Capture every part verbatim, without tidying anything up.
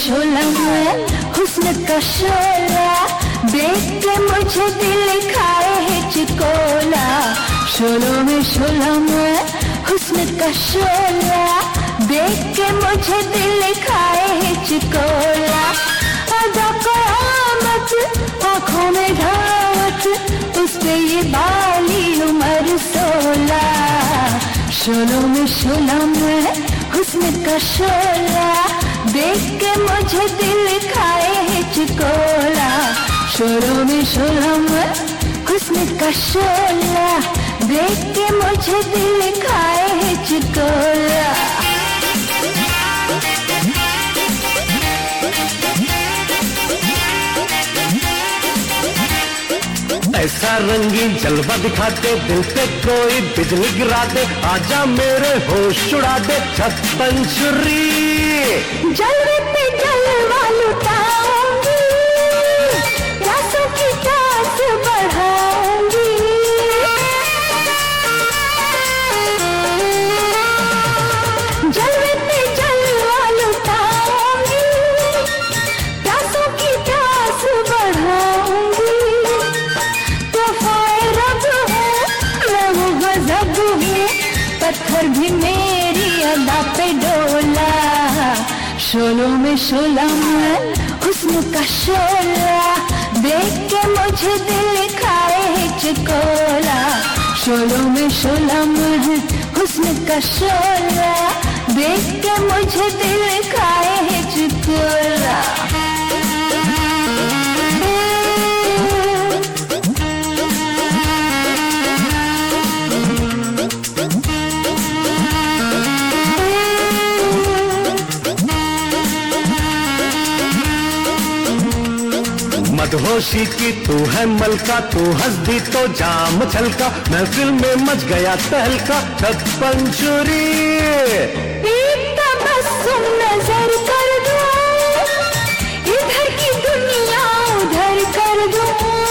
शोला में हुस्न का शोला, देख के मुझे दिल खाए हिचकोला। शोलों में शोला में हुस्न का शोला, देख के मुझे दिल खाए हिचकोला। अदा क़यामत आँखों में धावत, उस पे ये बाली उम्र सोला। शोलों में शोला में हुस्न का शोला, देख के मुझे दिल खाए हिचकोला। शोलों में शोला में हुस्न का शोला, देख के मुझे दिल खाए हिचकोला। ऐसा रंगीन जलवा दिखा दे, दिल पे कोई बिजली गिरा दे, आजा मेरे होश उड़ा दे छप्पन छुरी। जलवे पे जलवा लुटाऊंगी, प्यासों की प्यास बढ़ाऊंगी। जलवे पे जलवा लुटाऊंगी, प्यासों की प्यास बढ़ाऊंगी। तोहफे रब है, मैं वो गजब हूँ, पत्थर भी मेरी अदा पे डोला। शोलों में शोला में हुस्न का शोला, देख के मुझे दिल खाए हिचकोला। शोलों में शोला में हुस्न का शोला, देख के मुझे दिल खाए हिचकोला। मदहोशी की तू है मलका, तू हंस दी तो जाम छलका, महफिल में मच गया तहलका छप्पन छुरी। एक तबस्सुम नजर कर दूं, इधर की दुनिया उधर कर दूं।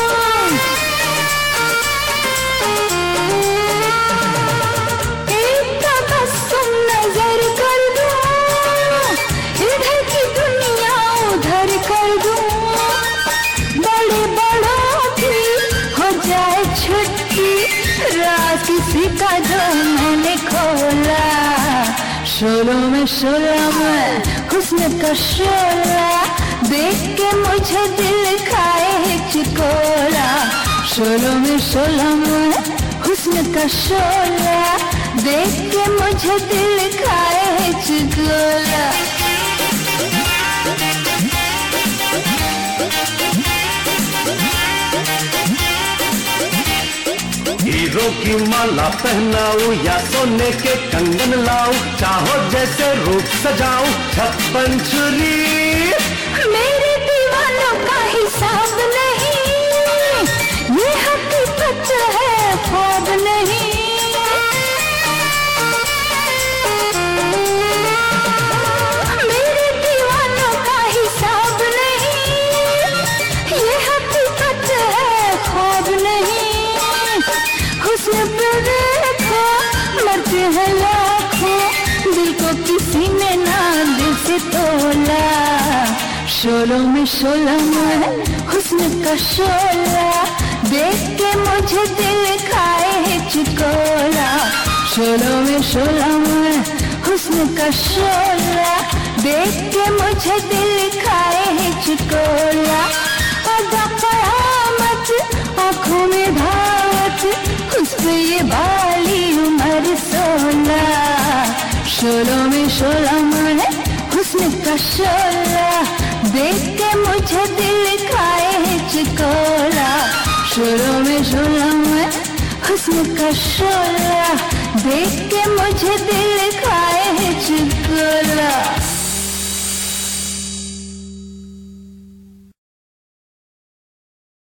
एक तबस्सुम नजर कर दूं, इधर की दुनिया उधर कर दूं। बड़े बड़ों की हो जाए छुट्टी, राज किसी का जो मैंने खोला। शोलों में शोला में हुस्न का शोला, देख के मुझे दिल खाए हिचकोला। शोलों में शोला में हुस्न का शोला, देख के मुझे दिल खाए हिचकोला। हीरो की माला पहनाऊं या सोने के कंगन लाऊं, चाहो जैसे रूप सजाऊं छप्पन छुरी। मेरे दीवानों का हिसाब नहीं, ये हकीकत है ख्वाब नहीं। मेरे दीवानों का हिसाब नहीं, ये हकीकत है ख्वाब नहीं। हुस्न पे देखो मरते हैं लाखों, दिल को किसी ने ना दिल से तोला। शोलों में शोला में हुस्न का शोला, देख के मुझे दिल खाए हिचकोला। शोलों में शोला में हुस्न का शोला, देख के मुझे दिल खाए हिचकोला। अदा क़यामत आँखों में धावत, उस पे ये बाली उम्र सोला। शोलों में शोला में हुस्न का शोला, देख के मुझे दिल खाए हिचकोला। शोलों में शोला में हुस्न का शोला, देख के मुझे दिल खाए हिचकोला।